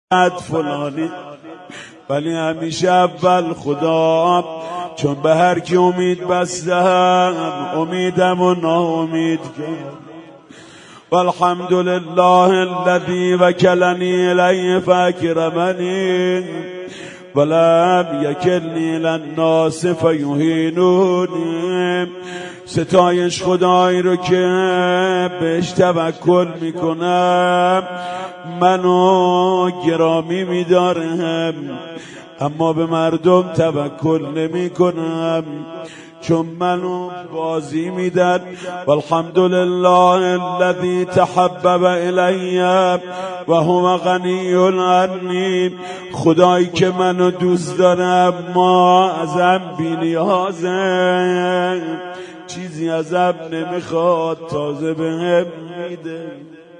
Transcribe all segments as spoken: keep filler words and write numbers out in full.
فلانی، ولی همیشه اول خدا، چون به هر کی امید بستم امیدم و ناامید کرد. والحمد لله الذي وكلني الیه فاکرمنی ولم یکلنی للناس فیهینونی. ستایش خدایی رو که بهش توکل میکنم منو گرامی میدارم، اما به مردم توکل نمی کنم چون منو بازی میدن. والحمد لله الذي تحبب الی و هو غنی عنی. خدایی که منو دوست داره اما ازم بی‌نیازه، چیزی ازم نمیخواد تازه بهم میده.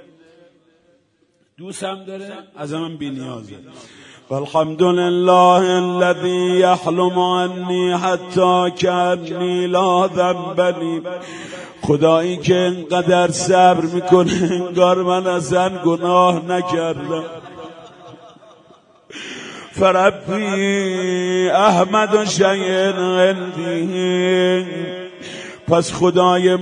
دوستم داره ازم بی‌نیازه. والحمد لله الذي يحلم عني حتى كأني لا ذنب لي. خدایی که انقدر صبر میکنه انگار من اصلا گناه نکردم. فربی احمد شیء عندی. پس خدای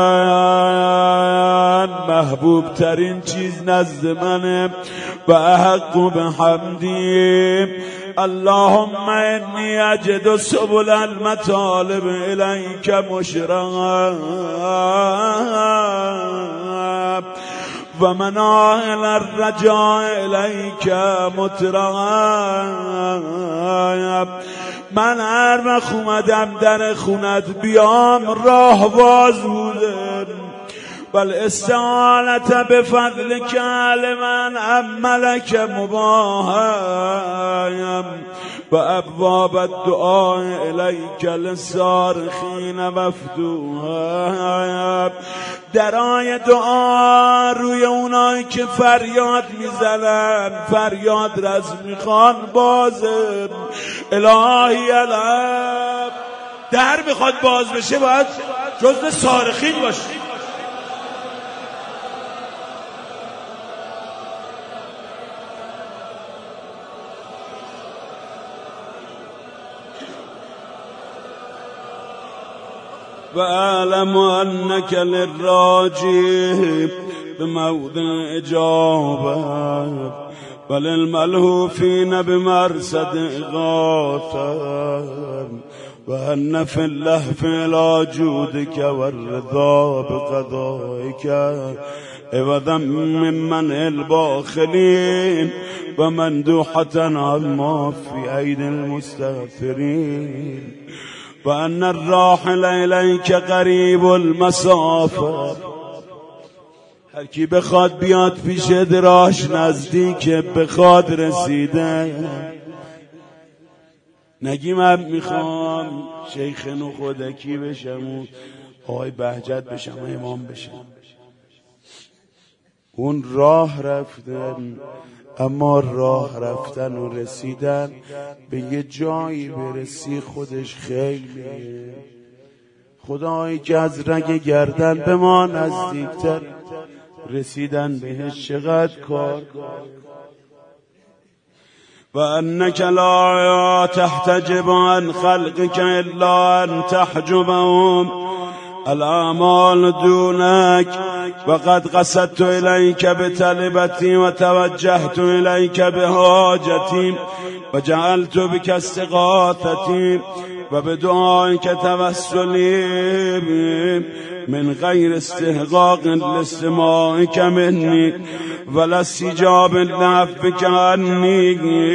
من محبوب ترین چیز نزد منه و احق به حمدی. اللهم انی اجد سبل المطالب الیک مشرقا و مناهل الرجاء الیک مطرقا. من هر وقت اومدم در خونت بیام راه باز بودم، بل استعانت بفضل کل من عملک مباهم و ابواب الدعاء الیک للصارخین مفتوحا. درای دعا روی اونایی که فریاد میزنن، فریاد رز میخوان بازه. الهی الاب در میخواد باز بشه باید جزو صارخین باشه. و اعلم انک للراجی بموضع اجابه وللملهوفین بمرصد اغاثه و ان فی اللهف الی جودک والرضا بقضائک عوضا ممن الباخلین و مندوحة عما فی عید المستغفرین و ان الراحل الیک قریب المسافه. هر کی بخواد بیاد پیش دراش نزدیکه، بخواد رسیده. نگی من میخوام شیخ نخودکی بشم و آقای بهجت بشم و امام بشم. اون راه رفتن، اما راه رفتن و رسیدن به یه جایی برسی خودش خیلیه. خدایی که از رگ گردن به ما نزدیکتر، رسیدن بهش چقدر کار. و انک لا تحتجب عن خلقك الا ان تحجبهم الاعمال دونك وقد قصدت الیک بطلبتی و توجهت الیک بحاجتی و جعلت بک استغاثتی و بدعائک توسلی من غیر استحقاق لاستماعک منی ولا استجاب لعفوک عنی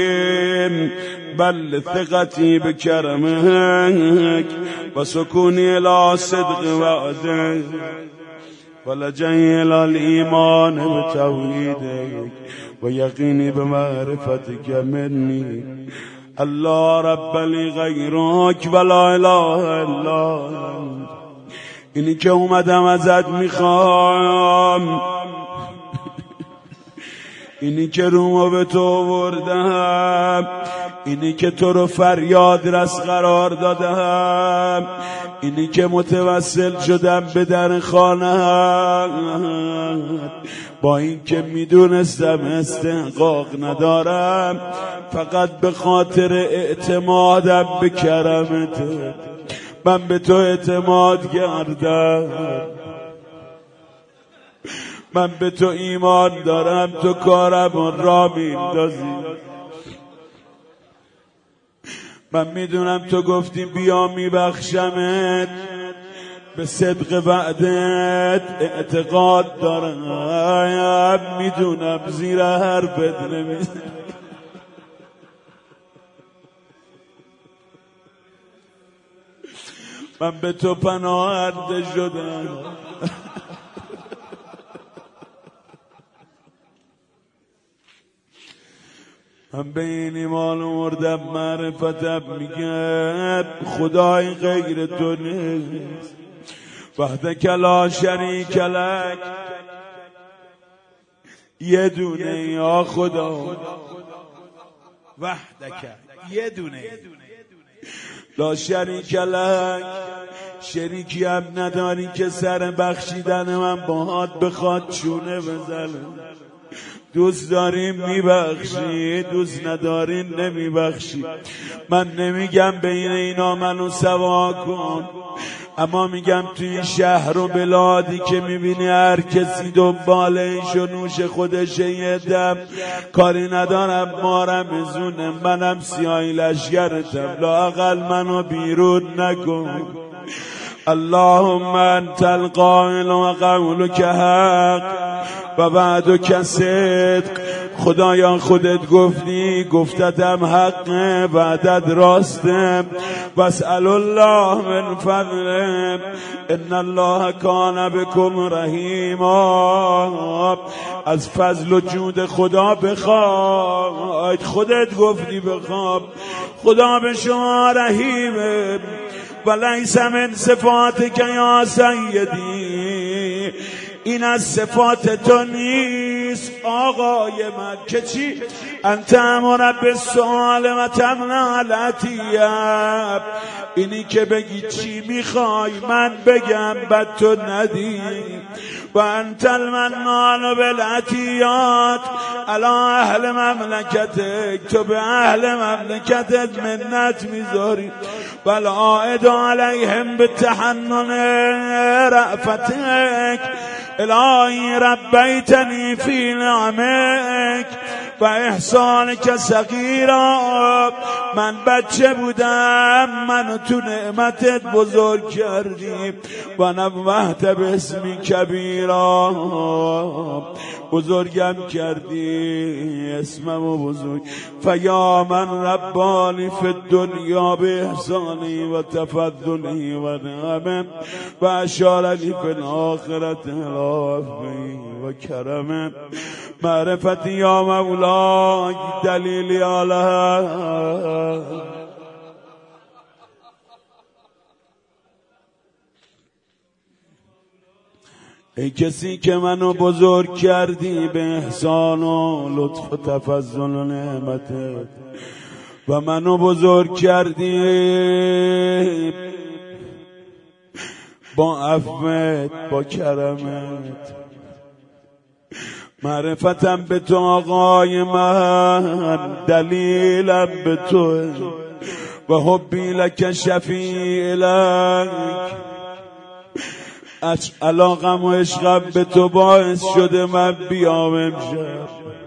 بل ثقتی بکرمک و سکونی الی صدق وعدک ولجئی الی الایمان بتوحیدک و یقینی بمعرفتک منی. الله رب لی غیرک ولا اله الا انت. اینی که اومدم ازت میخوام اینی که رومو به تو آوردم، اینی که تو رو فریاد رس قرار دادم، اینی که متوسل شدم به در خانه، با این که میدونستم استحقاق ندارم، فقط به خاطر اعتمادم به کرمت من به تو اعتماد کردم. من به تو ایمان دارم، تو کارم را میندازی. من میدونم تو گفتی بیا میبخشمت، به صدق وعدت اعتقاد دارم، میدونم زیر حرفت نمیزنم. من به تو پناهنده شدم. من به این ایمان مردم، معرفتم میگه خدای غیر تو نیست. وحدک لا شریک لک، یه دونه یا خدا، وحدک یه دونه، لا شریک لک، شریکی هم نداری که سر بخشیدن من باهات بخواد چونه بزنه. دوست داریم میبخشی، دوست ندارین نمیبخشی. من نمیگم بین اینا منو سوا کن، اما میگم توی این شهر و بلادی که میبینی هر کسی دنبال ایش و نوش خودشه، یه دم کاری ندارم مارم زونه، منم سیاهی لشگرتم، لااقل منو بیرون نکن. اللهم انت القائل و قولک حق و وعدک صدق. خدایا خودت گفتی، گفتتم حقه، وعدت راسته. واسأل الله من فضله ان الله کان بکم رحیما. از فضل و جود خدا بخواد، خودت گفتی بخواد. خدا به شما رحیمه. ولیس من صفاتک یا سیدی، این از صفات تو نیست آقای من که چی؟ انت امر بالسؤال و تمنع العطیه، اینی که بگی چی میخوای من بگم بعد تو ندی. و انت المنان بالعطیات علی اهل مملکتک، تو به اهل مملکتت منت میذاری. والعائد علیهم بالتحنن رأفتک، الهی ربیتنی فی نعمک و احسانک صغیرا. من بچه بودم، منو تو نعمتت بزرگ کردی. و نوحت باسمی کبیرا، بزرگم کردی، اسممو بزرگ. فیا من ربانی فی الدنیا به احسانی و تفضلی و نعمه، و اشارنی فی الاخرت الافی و کرمه. معرفتی یا مولای دلیلی علیه. ای کسی که منو بزرگ کردی به احسان و لطف و تفضل و نعمتت، و منو بزرگ کردی با عفوت، با کرمت. معرفتم به تو آقای من، دلیلم به تو، و حبی لک شفیع لک. علاقم و عشقم به تو باعث شده من بیام امشب.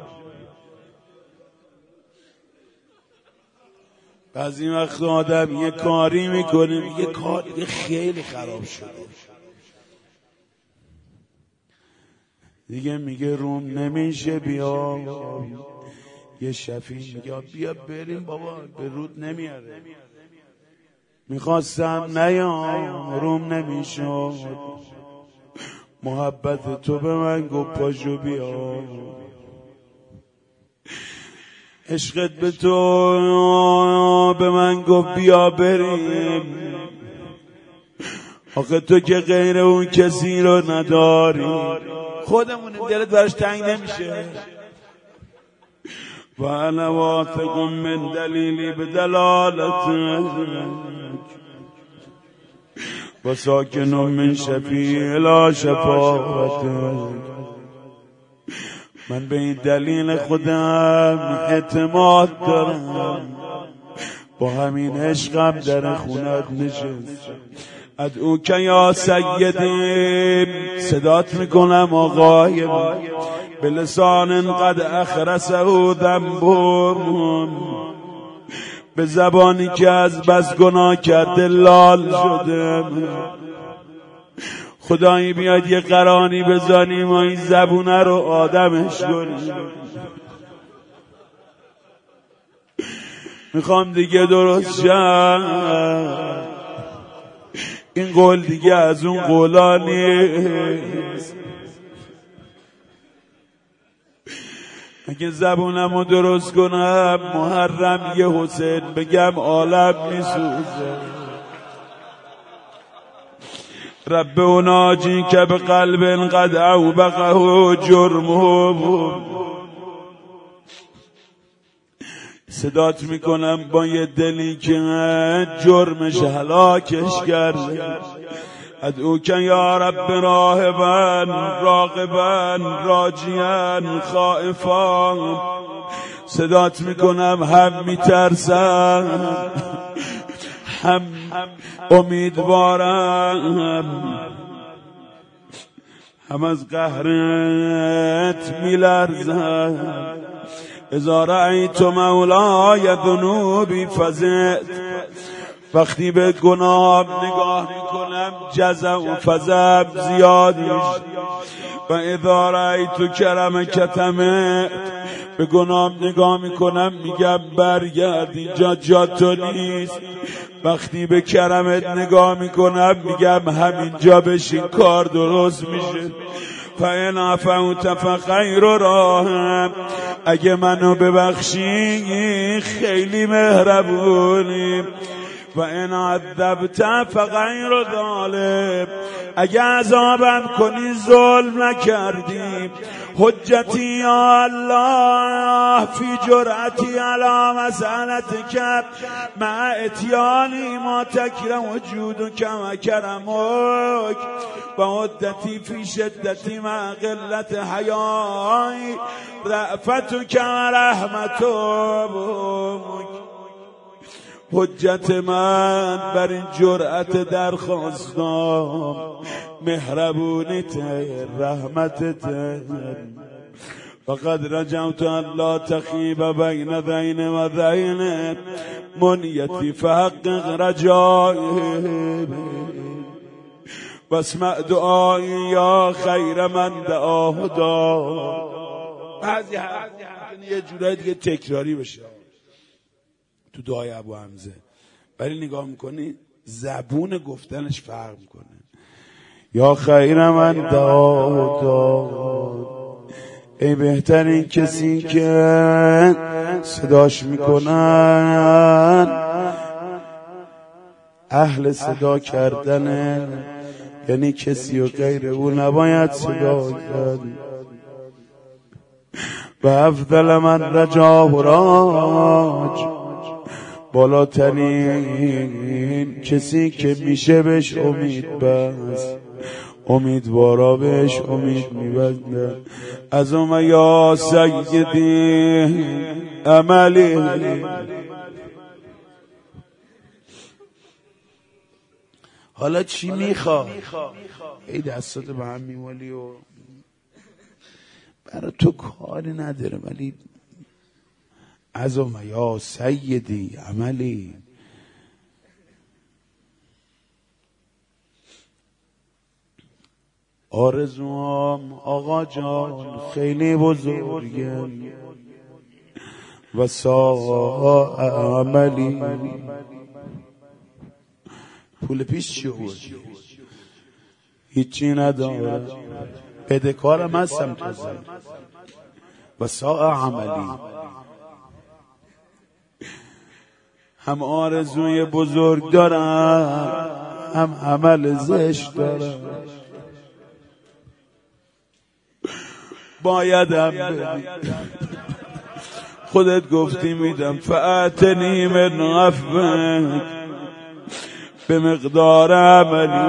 بعضی وقت آدم یه کاری میکنه میگه کار دیگه خیلی خراب شده دیگه، میگه روم نمیشه، بیا. یه شفیع میگه بیا بریم بابا، به رود نمیاره. میخواستم نیام، روم نمیشد. محبت تو به من گفت پاشو بیا. عشقت به تو به من گفت بیا بریم. آخه تو که غیر اون کسی رو نداری. خودمونیم، دلت براش تنگ نمیشه؟ و انا واثق من دلیلی بدلالتک و ساکن من شفیع لا شفاعتک. من به این دلیل خودم اعتماد دارم، با همین عشقم در خونت نشست. ادعو که یا سیدی، صدات میکنم آقای به لسان قد اخرسه ذنبم، به زبانی که از بس گناه کرده لال شده. خدایی بیاد یه قرانی بزنیم و این زبونه رو آدمش کنیم. میخوام دیگه درست شم، این قول دیگه از اون قولا نیست. اگه زبونمو درست کنم محرم یه حسین بگم عالم میسوزه. رب ناجی که به قلب قد اوبقه جرمه، صدات میکنم با یه دلی که جرمش هلاکش کرده. ادعو که یا رب راهبا راغبا راجیا خائفا، صدات میکنم هم میترسم هم امیدوارم، هم از قهرت میلرزم. اذا رأیت مولای ذنوبی فزعت، وقتی به گناه نگاه میکنم جزع و فزع زیاد میشه. و اذا رأیت کرمک طمعت، به گناه نگاه میکنم میگم برگرد اینجا جا تو نیست. وقتی به کرمت نگاه میکنم میگم همینجا بشین کار درست میشه. فَإِنْ عَفَوْتَ فَخَيْرُ رَاحِمٍ، اگه منو ببخشی خیلی مهربونی. وَإِنْ عَذَّبْتَ فَغَيْرُ ظَالِمٍ، اگه عذابم کنی ظلم نکردی. حجتی یا الله فی جرأتی علی مسألتک مع اتیانی ما تکره وجودک و کرمک، و عدتی فی شدتی مع قلت حیای رأفتک و رحمتک. حجت من بر این جرأت درخواستم مهربونیت رحمتت. فقد رجوت ان لا تخیب بین ذین و ذین منیتی فحقق رجایی، واسمع دعایی یا خیر من دعاه دعا. بعضی حرف یه جورایی دیگه تکراری بشه تو دعای ابو حمزه، ولی نگاه میکنی زبون گفتنش فرق میکنه. یا خیر من دعا دعا، ای بهترین کسی که صداش میکنن اهل صدا کردنه، یعنی کسی و غیر او نباید صدا کرد. و افضل من رجا و راج، بالاترین کسی که میشه بهش امید بست، امیدوارا بهش امید میبنده. از اوم یا سیدی عملی، حالا چی میخوای؟ ای دستات به هم میوالی و برای تو کاری نداره، ولی از اوم یا سیدی عملی. آرزوام آقا جان خیلی بزرگه و سا عملی. پول پیش چی آوردی؟ هیچی نداره، بدهکارم هستم تازه. و سا عملی، هم آرزوی بزرگ دارم هم عمل زشت دارم. بایدم بدی خودت گفتی میدم. فأتنی من عفوک به مقدار عملی،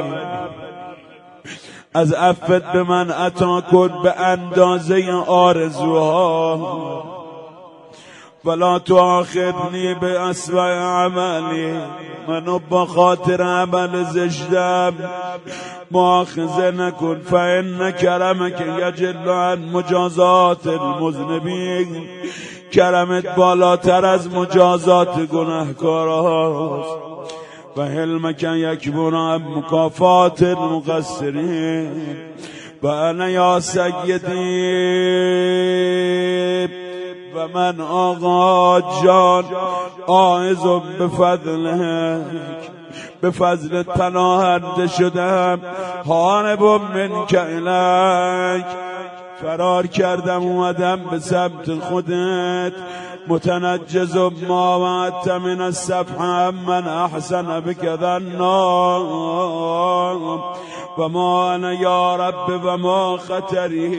از عفت به من عطا کن به اندازه آرزوها. ولا تؤاخذنی به اسوء عملی، منو با خاطر عمل زشتم مؤاخذه نکن. فإن کرمک یجل عن مجازات المذنبین، کرمت بالاتر از مجازات گناهکارهاست. و حلمک یکبر عن مکافات المقصرین. و انا یا سیدی و من آقا جان عاذ بفضلک، به فضلت پناهنده شدم. هارب منک الیک، فرار کردم اومدم به سمت خودت. متنجز ما وعدت من السفح من احسن بك ظنا، و ما انا یا رب و ما خطری.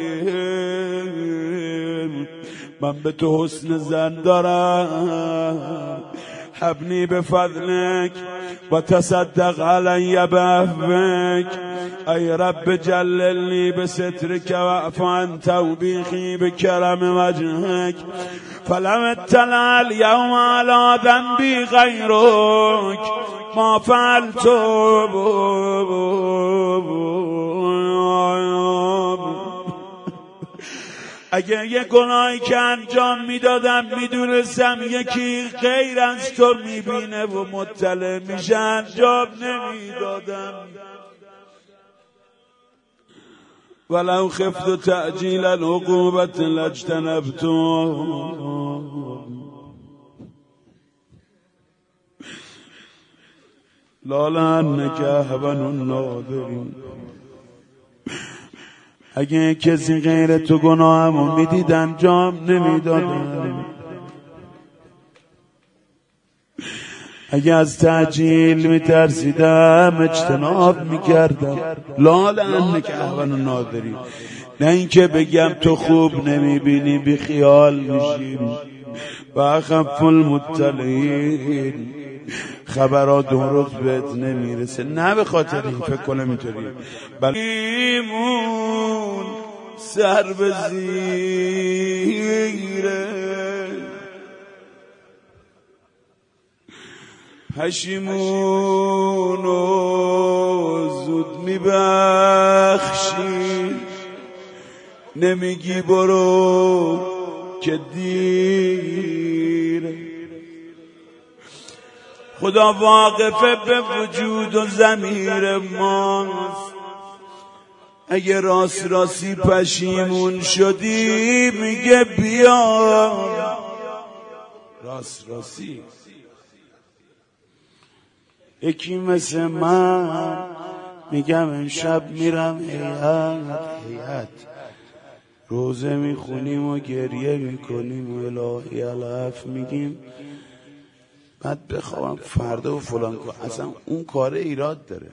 من به تو حسن ظن دارم. حبنی بفضلک و تصدق علی بعفوک. ای رب جللنی بسترک و اعف عن توبیخی بکرم وجهک. فلم اطلع اليوم على ذنبی غیرک ما فعلت. اگه یه گناهی که انجام میدادم میدونستم یکی غیر از تو میبینه و مطلع میشه انجام نمیدادم. ولو خفت تعجیل العقوبة لاجتنبت. لا لأنك أهون الناظرین. اگه کسی غیر تو گناهمو میدید انجام نمیدادم. اگه از تعجیل میترسیدم اجتناب میکردم. لا لأنک اهون الناظرین، نه اینکه بگم تو خوب نمیبینی بی خیال میشیم. و اخف المطلعین، خبرات درست بهت نمیرسه، نه به خاطر این فکر کنم اینطوری. بلیمون سر به زیره، پشیمون و زود میبخشی. نمیگی برو که دیره. خدا واقفه به وجود و ضمیر ماست. اگه راست راستی پشیمون شدی میگه بیا راست راستی. یکی مثل من میگم امشب میرم هیئت هیئت روزه میخونیم و گریه میکنیم و الهی العفو میگیم، بعد بخوام فردا و فلان کن. اصلا اون کار ایراد داره.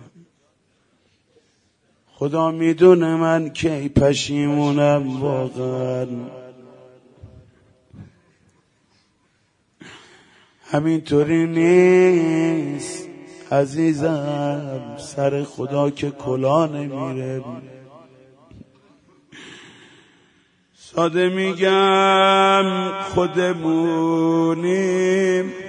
خدا میدونه من کی پشیمونم واقعا. همینطوری نیست عزیزم، سر خدا که کلا نمیره. ساده میگم خودمونیم